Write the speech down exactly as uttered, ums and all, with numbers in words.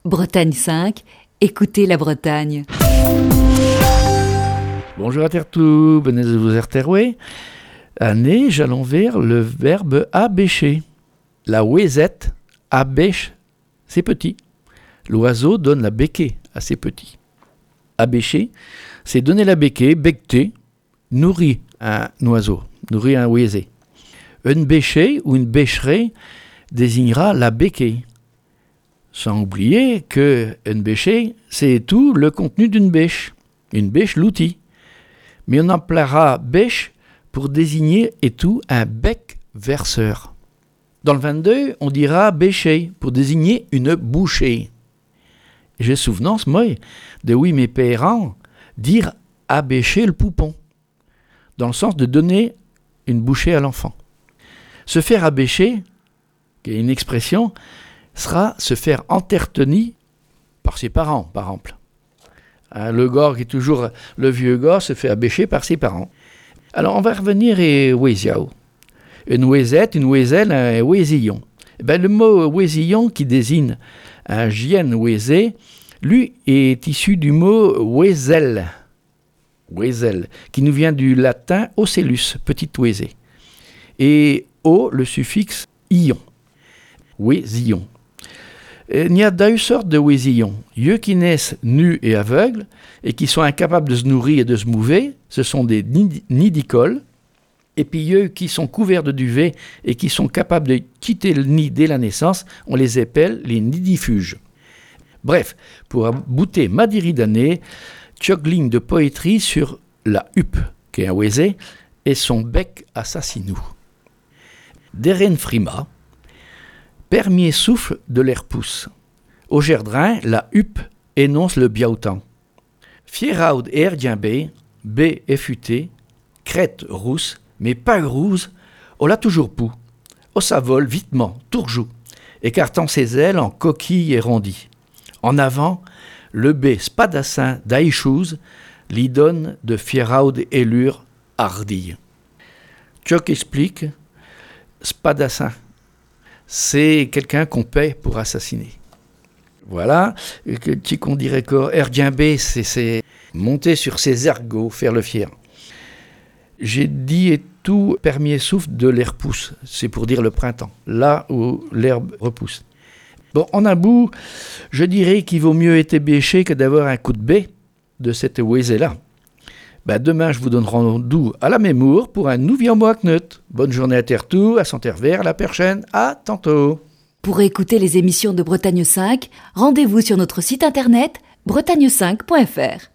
Bretagne cinq, écoutez la Bretagne. Bonjour à Tertou, benez vous erterwe. Année, j'allons vers le verbe abêcher. La ouezette abêche ses petits. L'oiseau donne la béquée à ses petits. Abêcher, c'est donner la béquée, becter, nourrir un oiseau, nourrir un ouezé. Une bêchée ou une bêcherie désignera la béquée. Sans oublier que une bêchée, c'est tout le contenu d'une bêche. Une bêche, l'outil. Mais on emploiera bêche pour désigner et tout un bec verseur. Dans le vingt-deux, on dira bêcher pour désigner une bouchée. J'ai souvenance, moi, de oui mes parents dire abêcher le poupon, dans le sens de donner une bouchée à l'enfant. Se faire abêcher, qui est une expression, sera se faire entretenir par ses parents, par exemple. Hein, le gars qui est toujours le vieux gars se fait abêcher par ses parents. Alors on va revenir à ouéziao. Une ouézette, une ouézelle, un ouézillon. Eh ben, le mot ouézillon qui désigne un gien ouézé, lui est issu du mot ouézel, ouézel, qui nous vient du latin ocellus, petit ouézé. Et o, le suffixe ion, ouézillon. Il y a deux sortes de ouézillons. Ceux qui naissent nus et aveugles et qui sont incapables de se nourrir et de se mouver, ce sont des nidicoles. Et puis eux qui sont couverts de duvet et qui sont capables de quitter le nid dès la naissance, on les appelle les nidifuges. Bref, pour abouter ma diri d'année, tchoc ligne de poétrie sur la huppe, qui est un ouézé, et son bec assassinou. Deren frima, premier souffle de l'air pousse. Au Gerdrin, la huppe énonce le biautan. Fieraud erdienbé, b effuté, crête rousse, mais pas rousse, on l'a toujours pou. Au savole vitement, tourjou, écartant ses ailes en coquille arrondie. En avant, le b spadassin d'aïchouz, l'y donne de fieraud élure hardille. Tchoc explique, spadassin, c'est quelqu'un qu'on paie pour assassiner. Voilà, qui qu'on dirait quoi, erdienbé, c'est, c'est monter sur ses ergots, faire le fier. J'ai dit et tout premier souffle de l'air pousse, c'est pour dire le printemps, là où l'herbe repousse. Bon, en un bout, je dirais qu'il vaut mieux être bêché que d'avoir un coup de baie de cette ouézé-là. Ben, demain, je vous donne rendez-vous à la Mémour pour un nouveau mois Knut. Bonne journée à Tertou, à Santervers, à la prochaine, à tantôt. Pour écouter les émissions de Bretagne cinq, rendez-vous sur notre site internet bretagne cinq point f r.